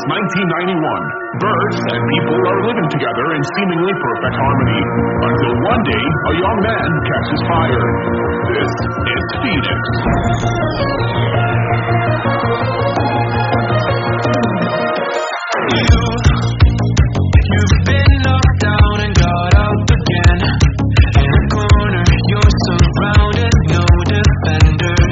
1991. Birds and people are living together in seemingly perfect harmony. Until one day, a young man catches fire. This is Phoenix. You've been knocked down and got up again. In a corner, you're surrounded, no defenders.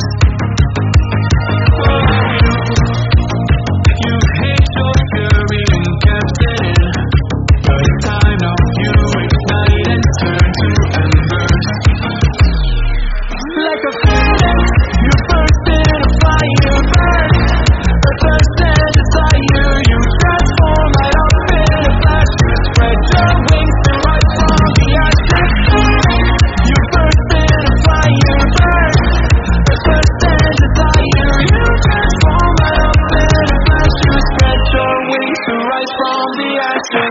You hate your fury and kept it in. But it's time now you ignite and turn to embers. Like a phoenix, you burst in a fire burn. A thirst and desire, you transform right up in a flash. Spread your wings and rise from the ashes. You burst in a fire burn. A thirst and desire, you transform right up in a flash. You spread your wings to rise from the ashes.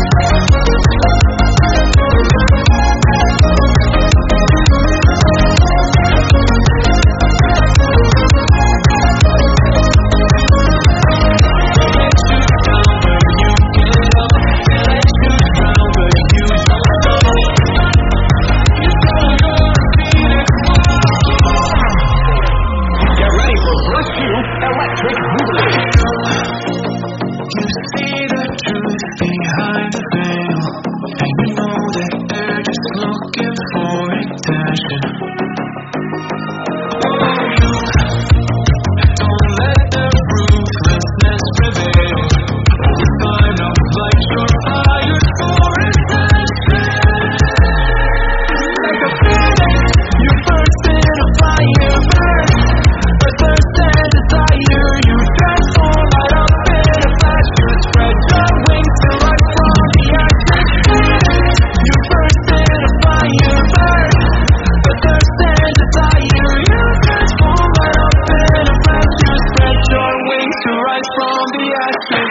Electric Boogaloo. You see the truth behind the veil, and you know that they're just looking for attention. You don't let the ruthlessness prevail. It's time now, light your fire for attention. Like a phoenix, you burst in a fire burn. A thirst and desire, you transform right up in a flash. You spread your wings to rise from the ashes. You burst in a fire burn. A thirst and desire, you transform right up in a flash. You spread your wings to rise from the ashes.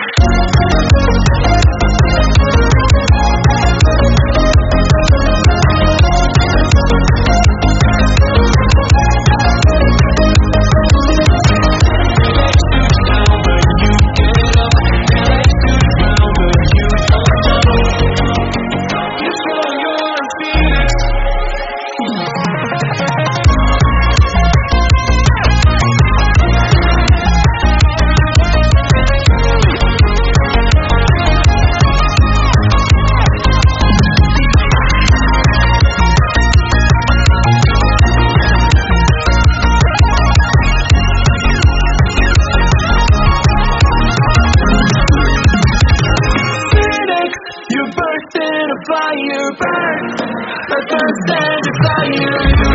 You burst in a fire burn. A thirst and desire, you